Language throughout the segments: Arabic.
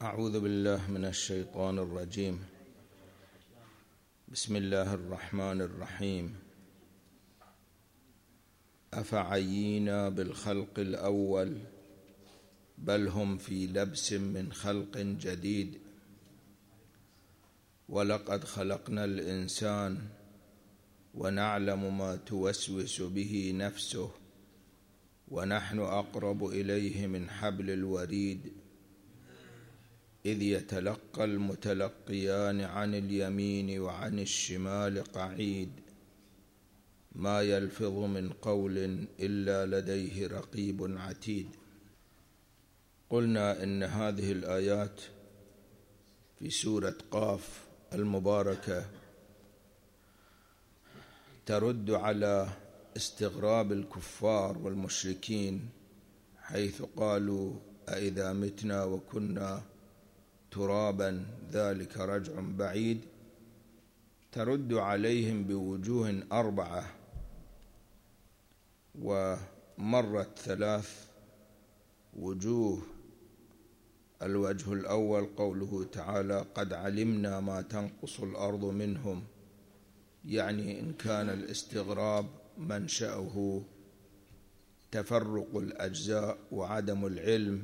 أعوذ بالله من الشيطان الرجيم. بسم الله الرحمن الرحيم. أفعيينا بالخلق الأول بل هم في لبس من خلق جديد ولقد خلقنا الإنسان ونعلم ما توسوس به نفسه ونحن أقرب إليه من حبل الوريد إذ يتلقى المتلقيان عن اليمين وعن الشمال قعيد ما يلفظ من قول إلا لديه رقيب عتيد. قلنا إن هذه الآيات في سورة قاف المباركة ترد على استغراب الكفار والمشركين حيث قالوا أإذا متنا وكنا ترابا ذلك رجع بعيد. ترد عليهم بوجوه أربعة ومرت ثلاث وجوه. الوجه الأول قوله تعالى قد علمنا ما تنقص الأرض منهم، يعني إن كان الاستغراب منشأه تفرق الأجزاء وعدم العلم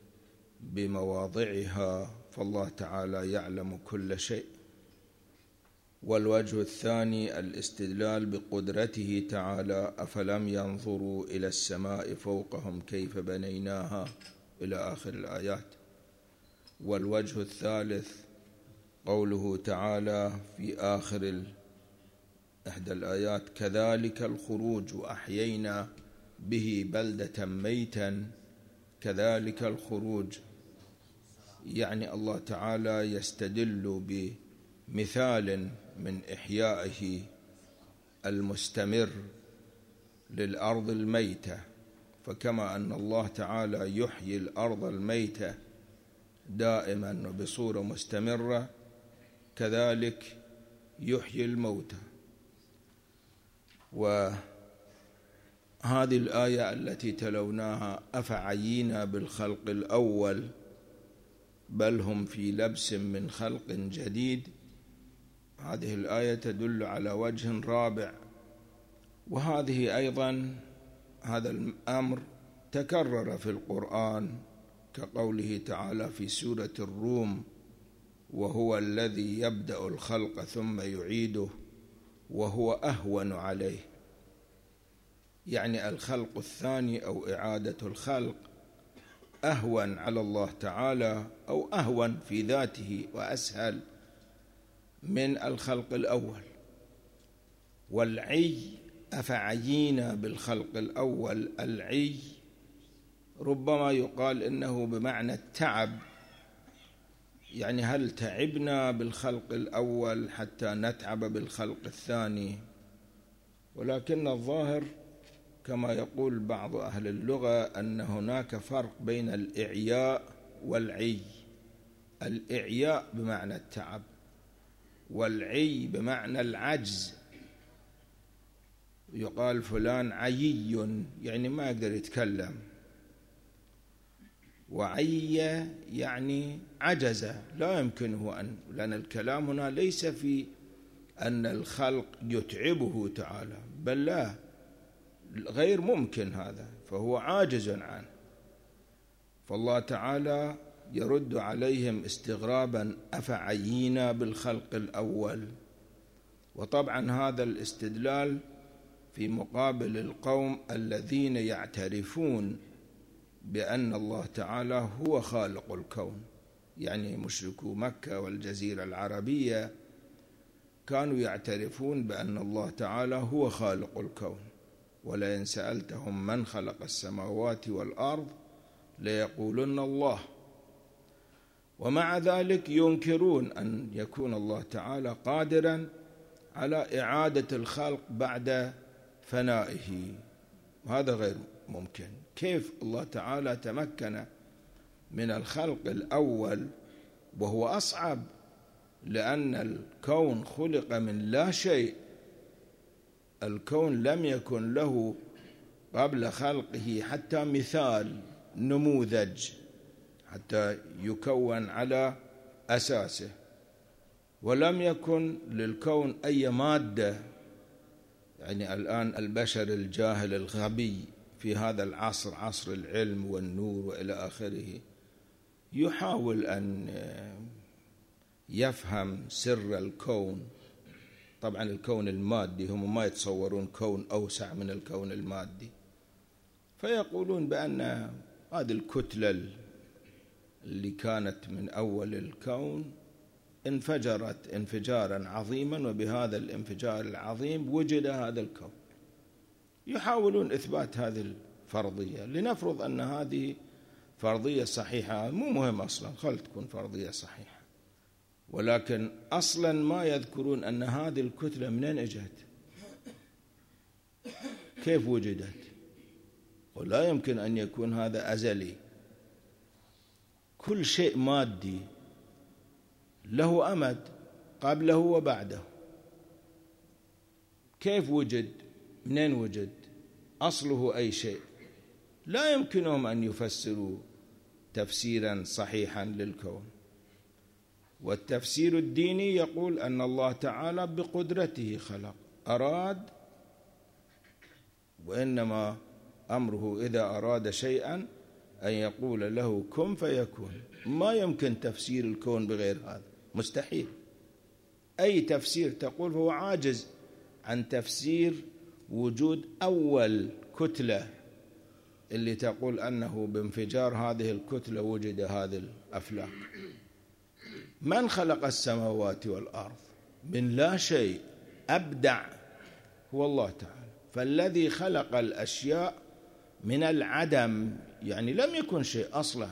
بمواضعها فالله تعالى يعلم كل شيء. والوجه الثاني الاستدلال بقدرته تعالى أفلم ينظروا إلى السماء فوقهم كيف بنيناها إلى آخر الآيات. والوجه الثالث قوله تعالى في آخر إحدى الآيات كذلك الخروج وأحيينا به بلدة ميتا. كذلك الخروج يعني الله تعالى يستدل بمثال من إحيائه المستمر للأرض الميتة، فكما أن الله تعالى يحيي الأرض الميتة دائما وبصورة مستمرة كذلك يحيي الموتى. وهذه الآية التي تلوناها أفعيينا بالخلق الأول بل هم في لبس من خلق جديد، هذه الآية تدل على وجه رابع. وهذه أيضا هذا الأمر تكرر في القرآن كقوله تعالى في سورة الروم وهو الذي يبدأ الخلق ثم يعيده وهو أهون عليه، يعني الخلق الثاني أو إعادة الخلق أهون على الله تعالى أو أهون في ذاته وأسهل من الخلق الأول. والعي أفعيينا بالخلق الأول، العي ربما يقال إنه بمعنى التعب، يعني هل تعبنا بالخلق الأول حتى نتعب بالخلق الثاني؟ ولكن الظاهر كما يقول بعض أهل اللغة أن هناك فرق بين الإعياء والعي. الإعياء بمعنى التعب والعي بمعنى العجز. يقال فلان عيي يعني ما يقدر يتكلم، وعي يعني عجز لا يمكنه أن، لأن الكلام هنا ليس في أن الخلق يتعبه تعالى، بل لا، غير ممكن هذا، فهو عاجز عنه. فالله تعالى يرد عليهم استغرابا أفعيينا بالخلق الأول. وطبعا هذا الاستدلال في مقابل القوم الذين يعترفون بأن الله تعالى هو خالق الكون، يعني مشركو مكة والجزيرة العربية كانوا يعترفون بأن الله تعالى هو خالق الكون، ولئن سألتهم من خلق السماوات والأرض ليقولن الله. ومع ذلك ينكرون أن يكون الله تعالى قادرا على إعادة الخلق بعد فنائه، وهذا غير ممكن. كيف الله تعالى تمكن من الخلق الأول وهو أصعب، لأن الكون خلق من لا شيء، الكون لم يكن له قبل خلقه حتى مثال نموذج. حتى يكون على أساسه، ولم يكن للكون أي مادة. يعني الآن البشر الجاهل الغبي في هذا العصر، عصر العلم والنور وإلى آخره، يحاول أن يفهم سر الكون. طبعا الكون المادي هم ما يتصورون كون أوسع من الكون المادي، فيقولون بأن هذه الكتلة اللي كانت من أول الكون انفجرت انفجارا عظيما، وبهذا الانفجار العظيم وجد هذا الكون. يحاولون إثبات هذه الفرضية. لنفرض أن هذه فرضية صحيحة، مو مهم أصلا، خل تكون فرضية صحيحة، ولكن أصلا ما يذكرون أن هذه الكتلة منين اجت، كيف وجدت، ولا يمكن أن يكون هذا أزلي. كل شيء مادي له أمد قبله وبعده، كيف وجد، منين وجد، أصله أي شيء. لا يمكنهم أن يفسروا تفسيرا صحيحا للكون. والتفسير الديني يقول أن الله تعالى بقدرته خلق، أراد، وإنما أمره إذا أراد شيئا أن يقول له كن فيكون. ما يمكن تفسير الكون بغير هذا، مستحيل. أي تفسير تقول هو عاجز عن تفسير وجود أول كتلة اللي تقول أنه بانفجار هذه الكتلة وجد هذه الأفلاك. من خلق السماوات والأرض من لا شيء، أبدع، هو الله تعالى. فالذي خلق الأشياء من العدم، يعني لم يكن شيء أصلا،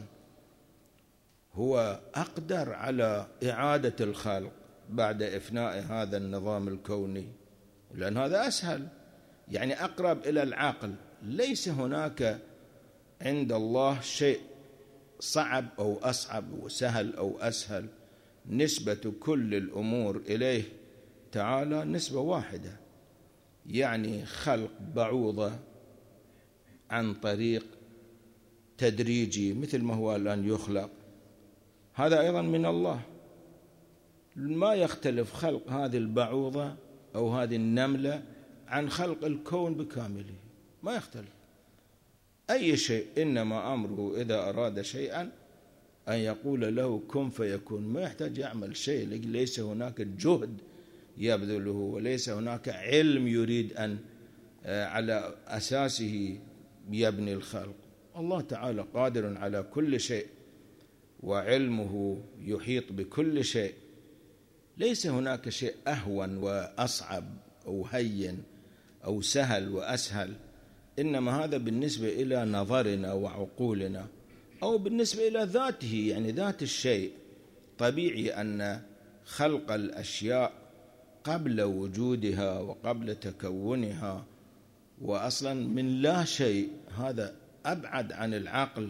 هو أقدر على إعادة الخلق بعد إفناء هذا النظام الكوني، لأن هذا أسهل، يعني أقرب إلى العقل. ليس هناك عند الله شيء صعب أو أصعب وسهل أو أسهل. نسبة كل الأمور إليه تعالى نسبة واحدة. يعني خلق بعوضة عن طريق تدريجي مثل ما هو الآن يخلق، هذا أيضا من الله. ما يختلف خلق هذه البعوضة أو هذه النملة عن خلق الكون بكامله، ما يختلف أي شيء. إنما أمره إذا أراد شيئا أن يقول له كن فيكون. ما يحتاج يعمل شيء، ليس هناك جهد يبذله، وليس هناك علم يريد أن على أساسه يبني الخلق. الله تعالى قادر على كل شيء، وعلمه يحيط بكل شيء. ليس هناك شيء أهون وأصعب أو هين أو سهل وأسهل، إنما هذا بالنسبة إلى نظرنا وعقولنا، أو بالنسبة إلى ذاته، يعني ذات الشيء. طبيعي أن خلق الأشياء قبل وجودها وقبل تكونها وأصلا من لا شيء، هذا أبعد عن العقل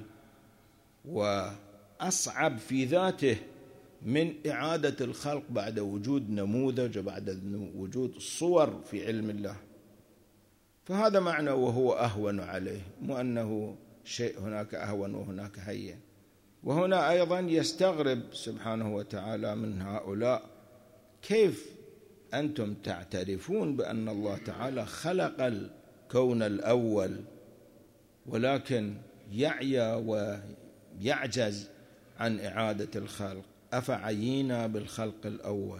وأصعب في ذاته من إعادة الخلق بعد وجود نموذج وبعد وجود صور في علم الله. فهذا معنى وهو أهون عليه، مو أنه شيء هناك أهون وهناك هين. وهنا أيضا يستغرب سبحانه وتعالى من هؤلاء، كيف أنتم تعترفون بأن الله تعالى خلق الكون الأول ولكن يعيا ويعجز عن إعادة الخلق؟ أفعينا بالخلق الأول؟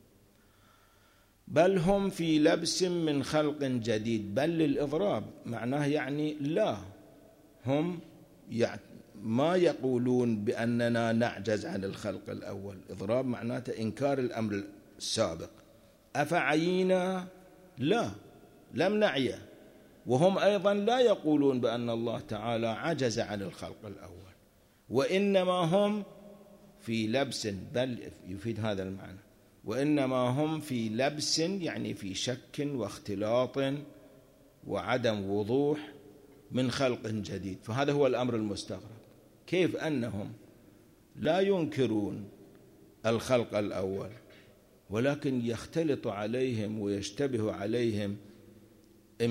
بل هم في لبس من خلق جديد. بل للإضراب، معناه يعني لا، هم ما يقولون بأننا نعجز عن الخلق الأول. إضراب معناته إنكار الأمر السابق. أفعينا؟ لا، لم نعي. وهم أيضا لا يقولون بأن الله تعالى عجز عن الخلق الأول، وإنما هم في لبس، بل يفيد هذا المعنى، وإنما هم في لبس يعني في شك واختلاط وعدم وضوح من خلق جديد. فهذا هو الأمر المستغرب، كيف أنهم لا ينكرون الخلق الأول ولكن يختلط عليهم ويشتبه عليهم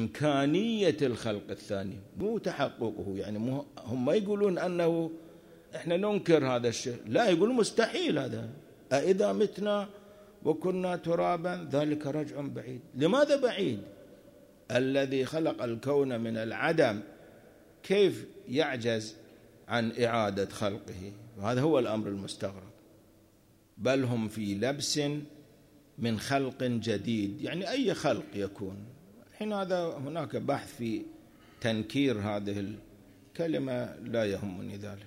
إمكانية الخلق الثاني، مو تحققه. يعني هم ما يقولون أنه إحنا ننكر هذا الشيء. لا، يقول مستحيل هذا، أإذا متنا وكنا ترابا ذلك رجع بعيد. لماذا بعيد؟ الذي خلق الكون من العدم كيف يعجز عن إعادة خلقه؟ وهذا هو الأمر المستغرب. بل هم في لبس من خلق جديد، يعني أي خلق يكون. الحين هناك بحث في تنكير هذه الكلمة، لا يهمني ذلك.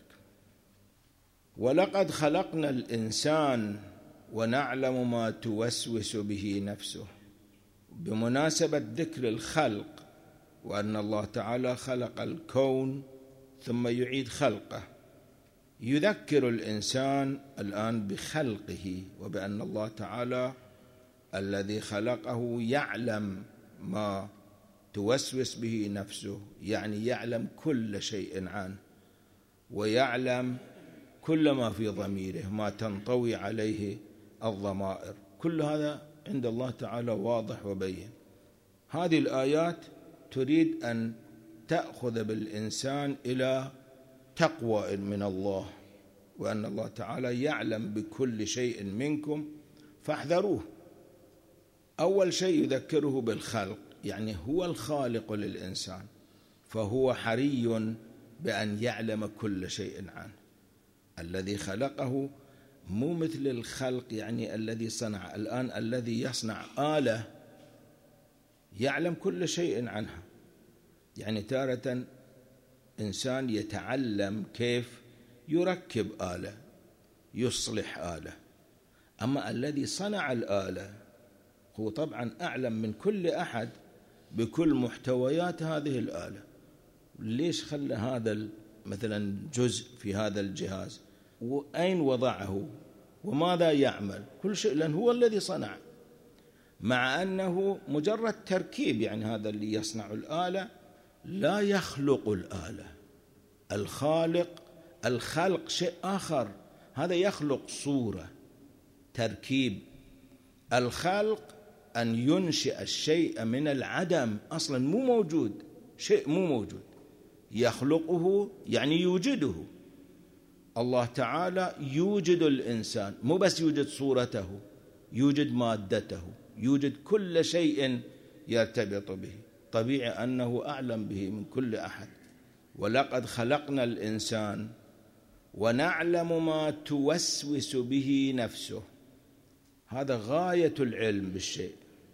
ولقد خلقنا الإنسان ونعلم ما توسوس به نفسه. بمناسبة ذكر الخلق وأن الله تعالى خلق الكون ثم يعيد خلقه، يذكر الإنسان الآن بخلقه، وبأن الله تعالى الذي خلقه يعلم ما توسوس به نفسه، يعني يعلم كل شيء عنه، ويعلم كل ما في ضميره، ما تنطوي عليه الضمائر. كل هذا عند الله تعالى واضح وبين. هذه الآيات تريد أن تأخذ بالإنسان إلى تقوى من الله، وأن الله تعالى يعلم بكل شيء منكم فاحذروه. أول شيء يذكره بالخلق، يعني هو الخالق للإنسان، فهو حري بأن يعلم كل شيء عنه. الذي خلقه مو مثل الخلق يعني الذي صنع. الآن الذي يصنع آلة يعلم كل شيء عنها، يعني تارة إنسان يتعلم كيف يركب آلة، يصلح آلة. أما الذي صنع الآلة هو طبعا أعلم من كل أحد بكل محتويات هذه الآلة. ليش خلى هذا مثلا جزء في هذا الجهاز، وأين وضعه، وماذا يعمل، كل شيء، لأن هو الذي صنع. مع أنه مجرد تركيب، يعني هذا اللي يصنع الآلة لا يخلق الآلة. الخلق شيء آخر، هذا يخلق صورة، تركيب. الخلق أن ينشئ الشيء من العدم، أصلا مو موجود، شيء مو موجود، يخلقه يعني يوجده. الله تعالى يوجد الإنسان، مو بس يوجد صورته، يوجد مادته، يوجد كل شيء يرتبط به. طبيعي أنه أعلم به من كل أحد. ولقد خلقنا الإنسان ونعلم ما توسوس به نفسه. هذا غاية العلم بالشيء.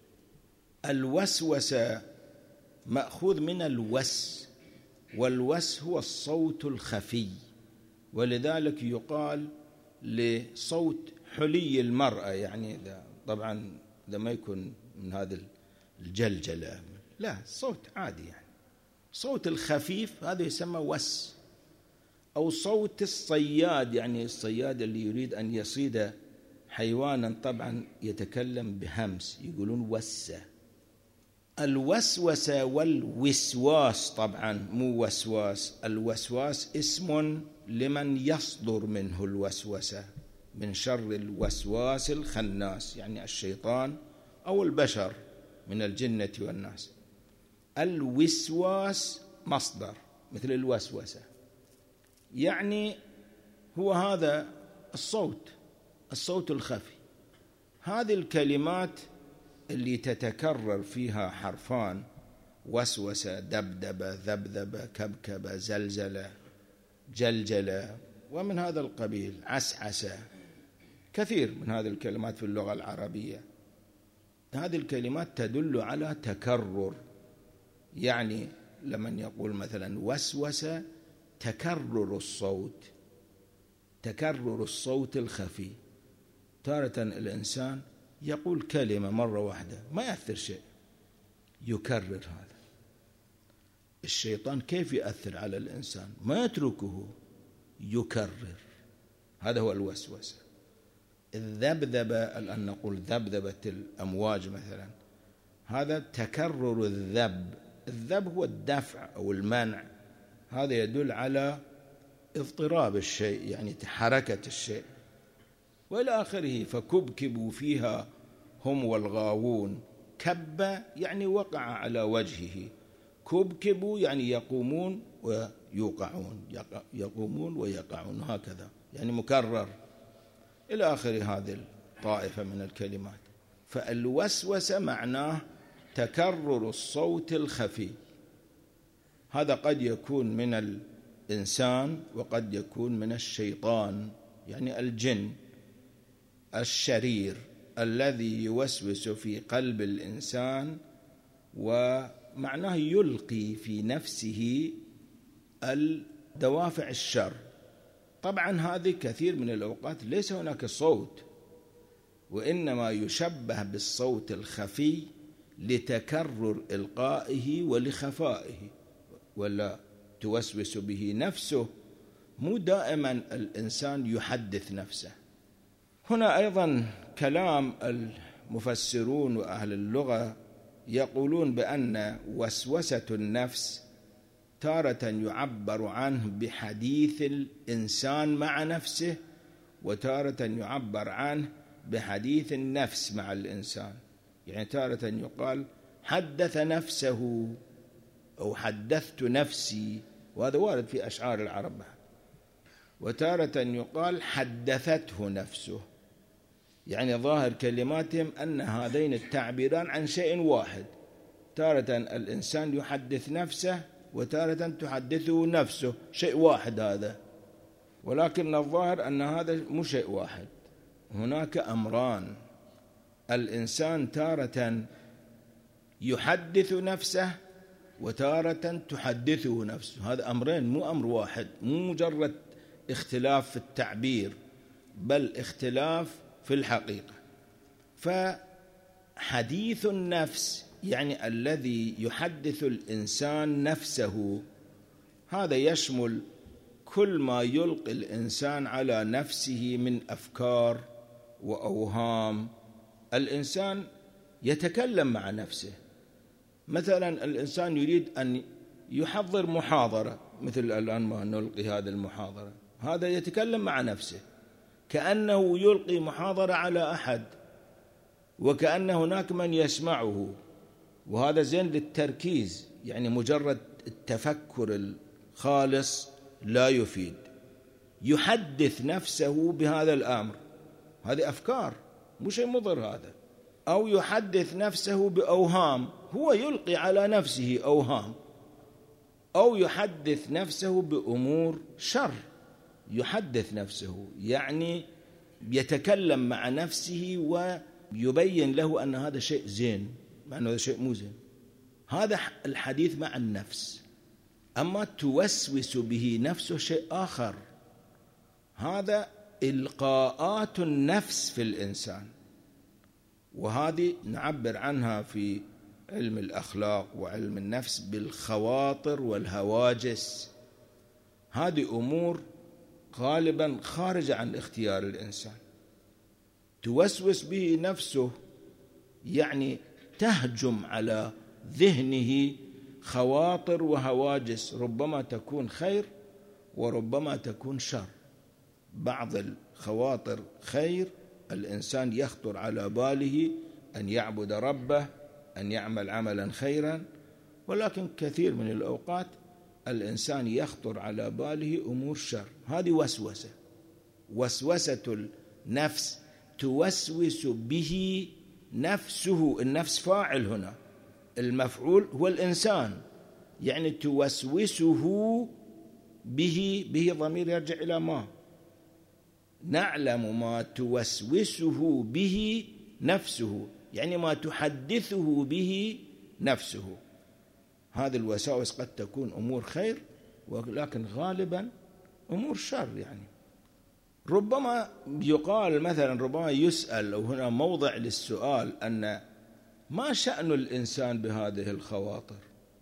الوسوسة مأخوذ من الوس، والوس هو الصوت الخفي، ولذلك يقال لصوت حلي المرأة، يعني طبعا ده ما يكون من هذا الجلجلة، لا، صوت عادي، يعني صوت الخفيف هذا يسمى وس. أو صوت الصياد، يعني الصياد اللي يريد أن يصيد حيوانا طبعا يتكلم بهمس، يقولون وسة. الوسوسة والوسواس طبعا مو وسواس. الوسواس اسم لمن يصدر منه الوسوسة، من شر الوسواس الخناس، يعني الشيطان أو البشر من الجنة والناس. الوسواس مصدر مثل الوسوسة، يعني هو هذا الصوت الخفي. هذه الكلمات اللي تتكرر فيها حرفان، وسوسة، دبدبة، ذبذبة، كبكبة، زلزلة، جلجلة، ومن هذا القبيل، عسعسة، كثير من هذه الكلمات في اللغة العربية. هذه الكلمات تدل على تكرر، يعني لمن يقول مثلا وسوسة، تكرر الصوت الخفي. تارة الإنسان يقول كلمة مرة واحدة ما يأثر شيء، يكرر. هذا الشيطان كيف يأثر على الإنسان؟ ما يتركه، يكرر. هذا هو الوسوسة. الذبذبة، الآن نقول ذبذبة الأمواج مثلا، هذا تكرر الذب هو الدفع أو المنع. هذا يدل على اضطراب الشيء، يعني حركة الشيء، وإلى آخره. فكبكبوا فيها هم والغاوون. كب يعني وقع على وجهه، كبكبوا يعني يقومون ويوقعون، يقومون ويقعون، هكذا يعني مكرر إلى آخر هذه الطائفة من الكلمات. فالوسوسة معناه تكرر الصوت الخفي، هذا قد يكون من الإنسان وقد يكون من الشيطان، يعني الجن الشرير الذي يوسوس في قلب الإنسان، ومعناه يلقي في نفسه الدوافع الشر. طبعا هذه كثير من الأوقات ليس هناك صوت، وإنما يشبه بالصوت الخفي لتكرر إلقائه ولخفائه، ولا توسوس به نفسه. مو دائما الإنسان يحدث نفسه. هنا أيضا كلام المفسرون وأهل اللغة يقولون بأن وسوسة النفس تارة يعبر عنه بحديث الإنسان مع نفسه، وتارة يعبر عنه بحديث النفس مع الإنسان. يعني تارة يقال حدث نفسه أو حدثت نفسي، وهذا وارد في أشعار العرب. وتارة يقال حدثته نفسه، يعني ظاهر كلماتهم أن هذين التعبيران عن شيء واحد. تارة الإنسان يحدث نفسه، وتارة تحدثه نفسه، شيء واحد هذا. ولكن الظاهر أن هذا مو شيء واحد، هناك أمران. الإنسان تارة يحدث نفسه، وتارة تحدثه نفسه. هذا أمرين، مو أمر واحد، مو مجرد اختلاف في التعبير، بل اختلاف في الحقيقة. فحديث النفس يعني الذي يحدث الإنسان نفسه، هذا يشمل كل ما يلقي الإنسان على نفسه من أفكار وأوهام. الإنسان يتكلم مع نفسه، مثلا الإنسان يريد أن يحضر محاضرة، مثل الآن ما نلقي هذه المحاضرة، هذا يتكلم مع نفسه كأنه يلقي محاضرة على أحد، وكأن هناك من يسمعه، وهذا زين للتركيز. يعني مجرد التفكر الخالص لا يفيد. يحدث نفسه بهذا الأمر، هذه أفكار، مو شيء مضر هذا. أو يحدث نفسه بأوهام، هو يلقي على نفسه أوهام. أو يحدث نفسه بأمور شر، يحدث نفسه يعني يتكلم مع نفسه ويبين له أن هذا شيء زين مع أنه هذا شيء مو زين. هذا الحديث مع النفس. أما توسوس به نفسه شيء آخر، هذا إلقاءات النفس في الإنسان، وهذه نعبر عنها في علم الأخلاق وعلم النفس بالخواطر والهواجس. هذه أمور غالبا خارجة عن اختيار الإنسان. توسوس به نفسه يعني تهجم على ذهنه خواطر وهواجس، ربما تكون خير وربما تكون شر. بعض الخواطر خير، الإنسان يخطر على باله أن يعبد ربه، أن يعمل عملا خيرا، ولكن كثير من الأوقات الإنسان يخطر على باله أمور شر. هذه وسوسة. وسوسة النفس توسوس به نفسه. النفس فاعل هنا، المفعول هو الإنسان، يعني توسوسه به ضمير يرجع إلى ما نعلم ما توسوسه به نفسه، يعني ما تحدثه به نفسه. هذه الوساوس قد تكون أمور خير، ولكن غالبا أمور شر. يعني ربما يقال مثلا، ربما يسأل، أو هنا موضع للسؤال، أن ما شأن الإنسان بهذه الخواطر،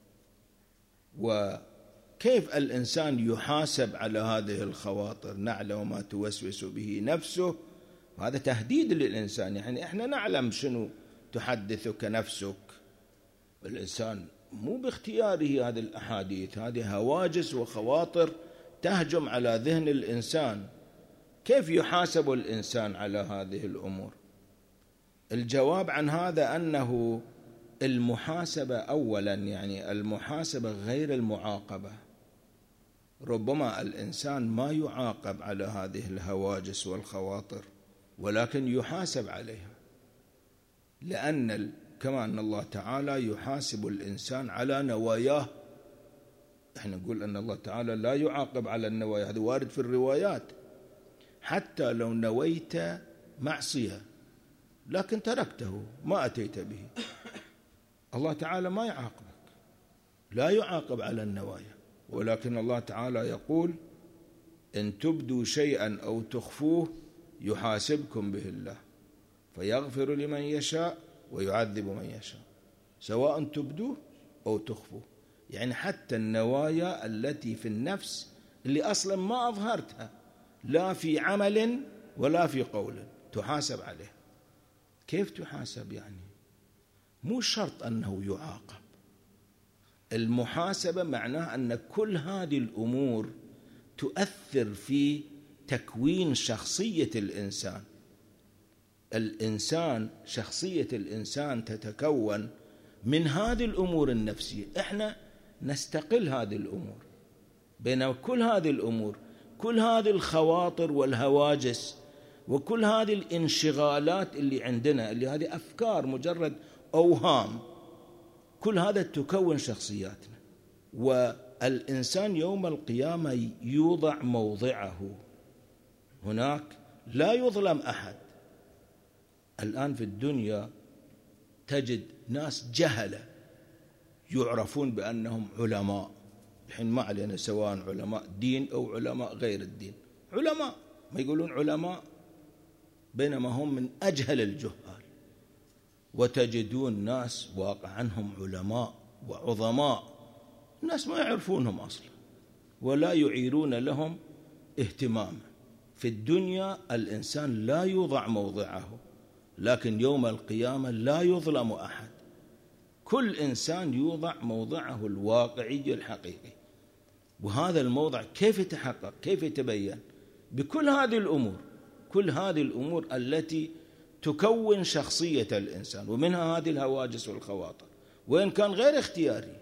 وكيف الإنسان يحاسب على هذه الخواطر؟ نعلم ما توسوس به نفسه، هذا تهديد للإنسان. يعني إحنا نعلم شنو تحدثك نفسك. الإنسان مو باختياره هذه الأحاديث، هذه هواجس وخواطر تهجم على ذهن الإنسان. كيف يحاسب الإنسان على هذه الأمور؟ الجواب عن هذا أنه المحاسبة أولا، يعني المحاسبة غير المعاقبة. ربما الإنسان ما يعاقب على هذه الهواجس والخواطر، ولكن يحاسب عليها، لأن كما أن الله تعالى يحاسب الإنسان على نواياه. احنا نقول أن الله تعالى لا يعاقب على النوايا، هذا وارد في الروايات. حتى لو نويت معصية لكن تركته ما أتيت به، الله تعالى ما يعاقبك، لا يعاقب على النوايا. ولكن الله تعالى يقول: إن تبدوا شيئا أو تخفوه يحاسبكم به الله فيغفر لمن يشاء ويعذب من يشاء، سواء تبدوه أو تخفوه. يعني حتى النوايا التي في النفس اللي أصلا ما أظهرتها لا في عمل ولا في قول تحاسب عليه. كيف تحاسب؟ يعني مو شرط أنه يعاقب. المحاسبة معناه أن كل هذه الأمور تؤثر في تكوين شخصية الإنسان. شخصية الإنسان تتكون من هذه الأمور النفسية. إحنا نستقل هذه الأمور، بين كل هذه الأمور، كل هذه الخواطر والهواجس وكل هذه الانشغالات اللي عندنا، اللي هذه أفكار مجرد أوهام، كل هذا تكون شخصياتنا. والإنسان يوم القيامة يوضع موضعه، هناك لا يظلم أحد. الآن في الدنيا تجد ناس جهلة يعرفون بأنهم علماء، الحين ما علينا سواء علماء دين أو علماء غير الدين، علماء ما يقولون علماء، بينما هم من أجهل الجهال. وتجدون ناس واقع عنهم علماء وعظماء، الناس ما يعرفونهم أصلا ولا يعيرون لهم اهتماما. في الدنيا الإنسان لا يوضع موضعه، لكن يوم القيامة لا يظلم أحد، كل إنسان يوضع موضعه الواقعي الحقيقي. وهذا الموضع كيف يتحقق؟ كيف يتبين؟ بكل هذه الأمور، كل هذه الأمور التي تكون شخصية الإنسان، ومنها هذه الهواجس والخواطر، وإن كان غير اختياري.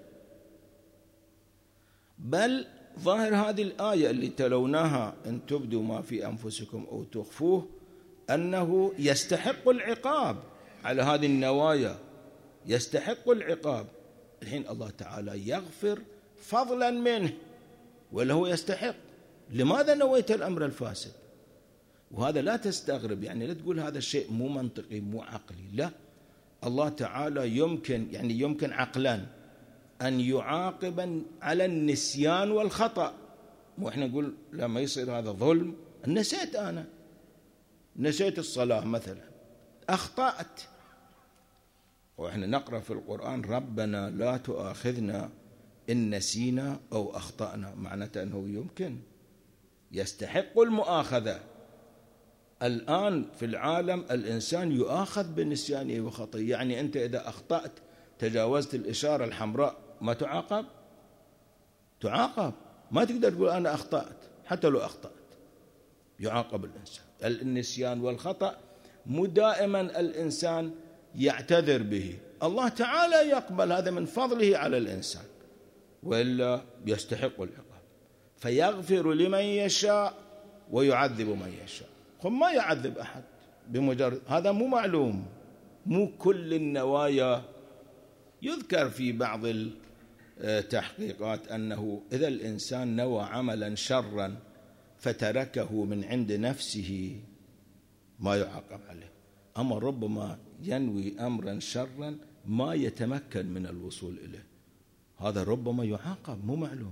بل ظاهر هذه الآية اللي تلوناها: إن تبدوا ما في أنفسكم أو تخفوه، أنه يستحق العقاب على هذه النوايا، يستحق العقاب. الحين الله تعالى يغفر فضلا منه ولا هو يستحق؟ لماذا نويت الأمر الفاسد؟ وهذا لا تستغرب، يعني لا تقول هذا الشيء مو منطقي مو عقلي، لا، الله تعالى يمكن عقلا أن يعاقب على النسيان والخطأ. مو احنا نقول لما يصير هذا ظلم، نسيت، أنا نسيت الصلاة مثلا، أخطأت، وإحنا نقرأ في القرآن: ربنا لا تؤاخذنا إن نسينا أو أخطأنا، معناته أنه يمكن يستحق المؤاخذة. الآن في العالم الإنسان يؤاخذ بالنسيان وخطئ، يعني أنت إذا أخطأت تجاوزت الإشارة الحمراء ما تعاقب؟ تعاقب، ما تقدر تقول أنا أخطأت، حتى لو أخطأت يعاقب الإنسان. النسيان والخطأ مو دائما الإنسان يعتذر به، الله تعالى يقبل هذا من فضله على الإنسان، وإلا يستحق العقاب. فيغفر لمن يشاء ويعذب من يشاء. ما يعذب أحد بمجرد هذا، مو معلوم، مو كل النوايا. يذكر في بعض التحقيقات أنه إذا الإنسان نوى عملا شرا فتركه من عند نفسه ما يعاقب عليه، أما ربما ينوي أمرا شرا ما يتمكن من الوصول إليه، هذا ربما يعاقب، مو معلوم،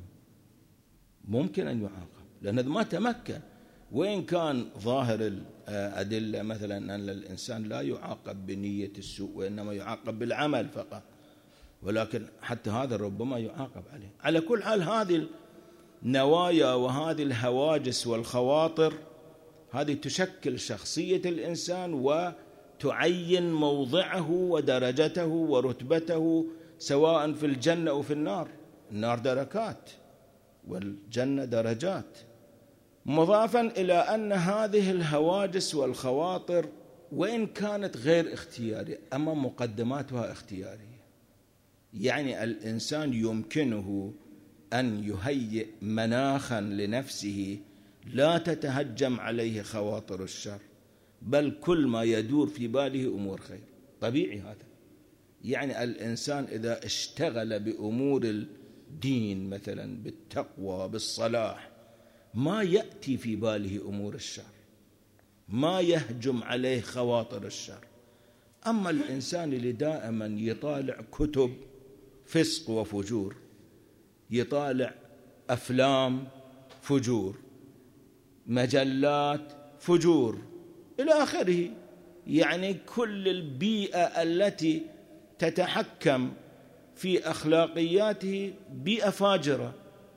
ممكن أن يعاقب لأنه ما تمكن. وإن كان ظاهر الأدلة مثلا أن الإنسان لا يعاقب بنية السوء وإنما يعاقب بالعمل فقط، ولكن حتى هذا ربما يعاقب عليه. على كل حال هذه النوايا وهذه الهواجس والخواطر هذه تشكل شخصية الإنسان وتعين موضعه ودرجته ورتبته، سواء في الجنة أو في النار. النار دركات والجنة درجات. مضافا إلى أن هذه الهواجس والخواطر وإن كانت غير اختيارية أما مقدماتها اختيارية، يعني الإنسان يمكنه أن يهيئ مناخا لنفسه لا تتهجم عليه خواطر الشر، بل كل ما يدور في باله أمور خير. طبيعي هذا. يعني الإنسان إذا اشتغل بأمور الدين مثلا بالتقوى بالصلاح ما يأتي في باله أمور الشر، ما يهجم عليه خواطر الشر. أما الإنسان اللي دائما يطالع كتب فسق وفجور، يطالع أفلام فجور، مجلات فجور إلى آخره، يعني كل البيئة التي تتحكم في أخلاقياته بيئة فاجرة.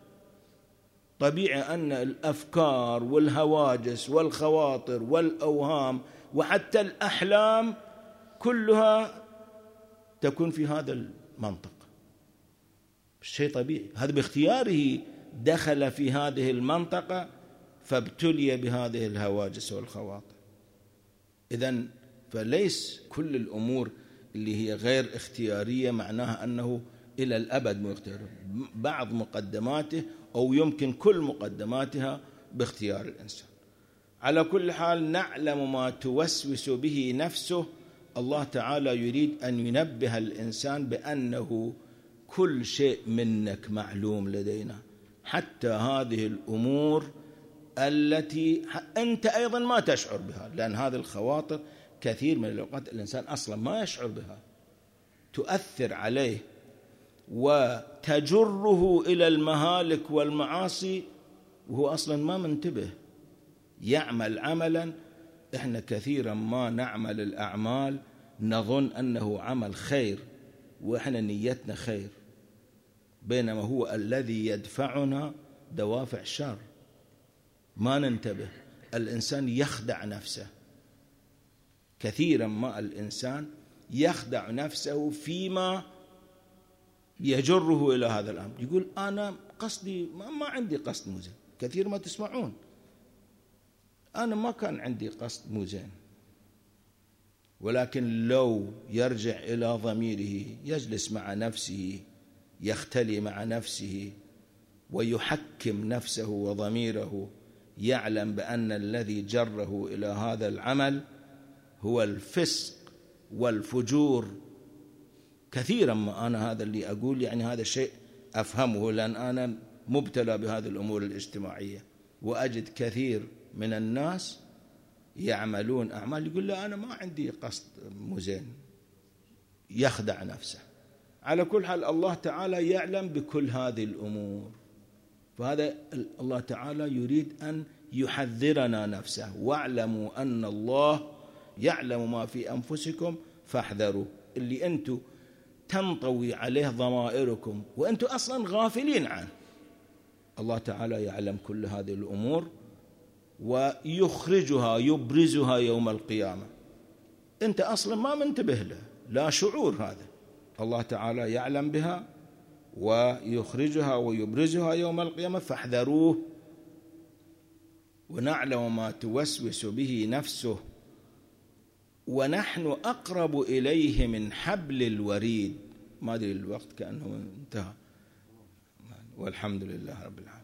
طبيعي أن الأفكار والهواجس والخواطر والأوهام وحتى الأحلام كلها تكون في هذا المنطق. شيء طبيعي، هذا باختياره دخل في هذه المنطقة فابتلي بهذه الهواجس والخواطر. إذن فليس كل الأمور اللي هي غير اختيارية معناها أنه إلى الأبد مو اختياري. بعض مقدماته أو يمكن كل مقدماتها باختيار الإنسان. على كل حال نعلم ما توسوس به نفسه. الله تعالى يريد أن ينبه الإنسان بأنه كل شيء منك معلوم لدينا، حتى هذه الأمور التي أنت أيضا ما تشعر بها، لأن هذه الخواطر كثير من الأوقات الإنسان أصلا ما يشعر بها، تؤثر عليه وتجره إلى المهالك والمعاصي وهو أصلا ما منتبه. يعمل عملا إحنا كثيرا ما نعمل الأعمال نظن أنه عمل خير وإحنا نيتنا خير، بينما هو الذي يدفعنا دوافع شر، ما ننتبه. الإنسان يخدع نفسه كثيرا ما، الإنسان يخدع نفسه فيما يجره إلى هذا الأمر. يقول أنا قصدي ما عندي قصد مو زين. كثير ما تسمعون أنا ما كان عندي قصد مو زين، ولكن لو يرجع إلى ضميره يجلس مع نفسه، يختلي مع نفسه ويحكم نفسه وضميره، يعلم بأن الذي جره إلى هذا العمل هو الفسق والفجور. كثيرا ما أنا هذا اللي أقول يعني هذا الشيء أفهمه، لأن أنا مبتلى بهذه الأمور الاجتماعية، وأجد كثير من الناس يعملون أعمال يقول لا أنا ما عندي قصد مو زين، يخدع نفسه. على كل حال الله تعالى يعلم بكل هذه الأمور، فهذا الله تعالى يريد أن يحذرنا نفسه. واعلموا أن الله يعلم ما في أنفسكم فاحذروا. اللي أنتم تنطوي عليه ضمائركم وأنتم أصلا غافلين عنه، الله تعالى يعلم كل هذه الأمور ويخرجها يبرزها يوم القيامة. أنت أصلا ما منتبه له، لا شعور، هذا الله تعالى يعلم بها ويخرجها ويبرزها يوم القيامة فاحذروه. ونعلم ما توسوس به نفسه ونحن أقرب إليه من حبل الوريد. ما أدري الوقت كأنه انتهى، والحمد لله رب العالمين.